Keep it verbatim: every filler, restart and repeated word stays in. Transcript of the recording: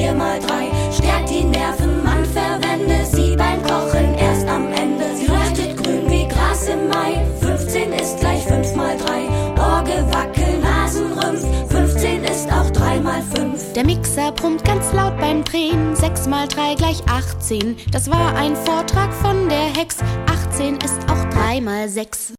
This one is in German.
vier mal drei stärkt die Nerven, man verwende sie beim Kochen erst am Ende. Sie leuchtet grün wie Gras im Mai. fünfzehn ist gleich fünf mal drei. Orgel, Wackel, Nasenrümpf. fünfzehn ist auch drei mal fünf. Der Mixer brummt ganz laut beim Drehen. sechs mal drei gleich achtzehn. Das war ein Vortrag von der Hex. achtzehn ist auch drei mal sechs.